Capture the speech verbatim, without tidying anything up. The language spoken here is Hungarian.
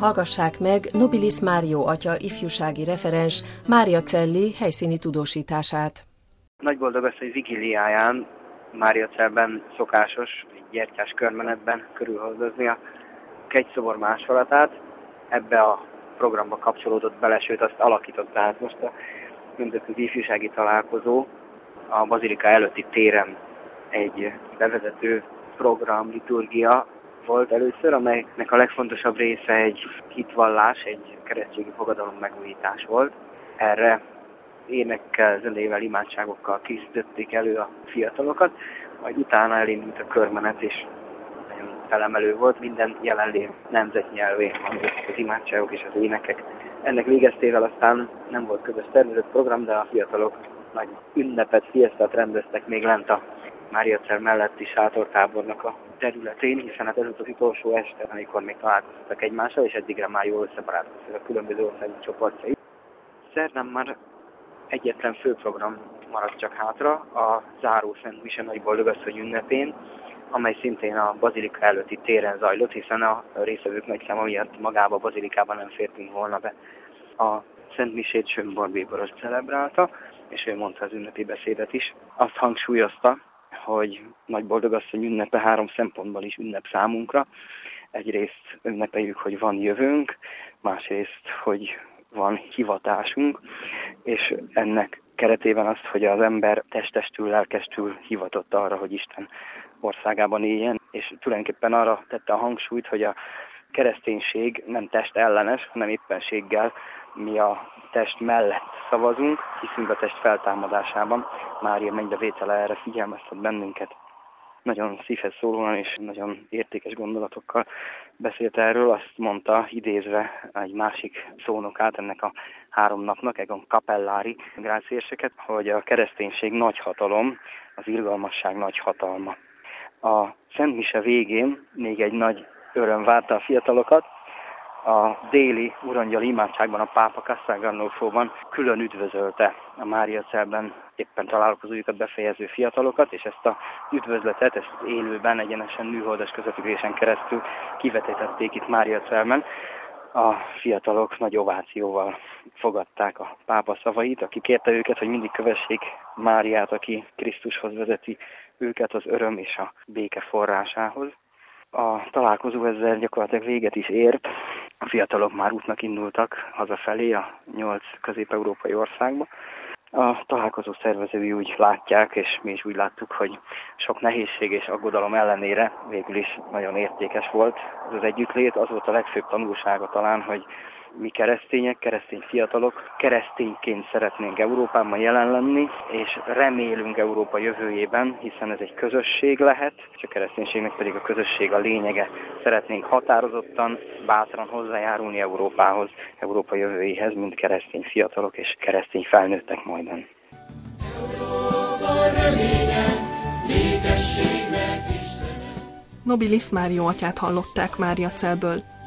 hallgassák meg Nobilis Mário atya ifjúsági referens Mária Celli helyszíni tudósítását. Nagyboldogasszony vigíliáján Máriacelben szokásos egy gyertyás körmenetben körülhordozni a kegyszobor másolatát. Ebbe a programba kapcsolódott bele, sőt azt alakított, tehát most a nemzetközi ifjúsági találkozó a bazilika előtti téren egy bevezető program, liturgia volt először, amelynek a legfontosabb része egy hitvallás, egy keresztségi fogadalom megújítás volt. Erre énekkel, zenével, imádságokkal készítették elő a fiatalokat, majd utána elindult a körmenet, és nagyon felemelő volt, minden jelenlévő nemzetnyelvén hangzottak az imádságok és az énekek. Ennek végeztével aztán nem volt közös tervezett program, de a fiatalok nagy ünnepet, fiesztát rendeztek még lent a Máriacel melletti sátortábornak a területén, hiszen hát ez volt az utolsó este, amikor még találkoztak egymással, és eddigre már jól összebarátkoztak a különböző országok csoportjai. Szerdán már egyetlen főprogram maradt csak hátra, a záró Szent Mise Nagyboldogasszony ünnepén, amely szintén a bazilika előtti téren zajlott, hiszen a résztvevők nagy száma miatt magába a bazilikában nem fértünk volna be. A Szent Misét Sönborn Bíboros celebrálta, és ő mondta az ünnepi beszédet is. Azt hangsúlyozta, hogy Nagyboldogasszony ünnepe három szempontból is ünnep számunkra. Egyrészt ünnepeljük, hogy van jövőnk, másrészt, hogy van hivatásunk, és ennek keretében azt, hogy az ember testestül, lelkestül hivatott arra, hogy Isten országában éljen, és tulajdonképpen arra tette a hangsúlyt, hogy a kereszténység nem test ellenes, hanem éppenséggel mi a test mellett szavazunk, hiszünk a test feltámadásában. Mária mennybevétele erre figyelmeztet bennünket. Nagyon szívhez szólóan és nagyon értékes gondolatokkal beszélt erről, azt mondta, idézve egy másik szónokát ennek a három napnak, Egon Capellari grácérseket, hogy a kereszténység nagy hatalom, az irgalmasság nagy hatalma. A Szent Mise végén még egy nagy öröm várta a fiatalokat. A déli urangyali imádságban a pápa Castel Gandolfóban külön üdvözölte a Máriacelben éppen találkozójukat befejező fiatalokat, és ezt a üdvözletet, ezt élőben, egyenesen műholdas közvetítésen keresztül kivetítették itt Máriacelben. A fiatalok nagy ovációval fogadták a pápa szavait, aki kérte őket, hogy mindig kövessék Máriát, aki Krisztushoz vezeti őket az öröm és a béke forrásához. A találkozó ezzel gyakorlatilag véget is ért. A fiatalok már útnak indultak hazafelé a nyolc közép-európai országba. A találkozó szervezői úgy látják, és mi is úgy láttuk, hogy sok nehézség és aggodalom ellenére végül is nagyon értékes volt ez az együttlét. Az volt a legfőbb tanulsága talán, hogy mi keresztények, keresztény fiatalok keresztényként szeretnénk Európában jelen lenni, és remélünk Európa jövőjében, hiszen ez egy közösség lehet, és a kereszténységnek pedig a közösség a lényege. Szeretnénk határozottan, bátran hozzájárulni Európához, Európa jövőjéhez, mint keresztény fiatalok és keresztény felnőttek majdan. Nobilis Mário atyát hallották Máriacelből.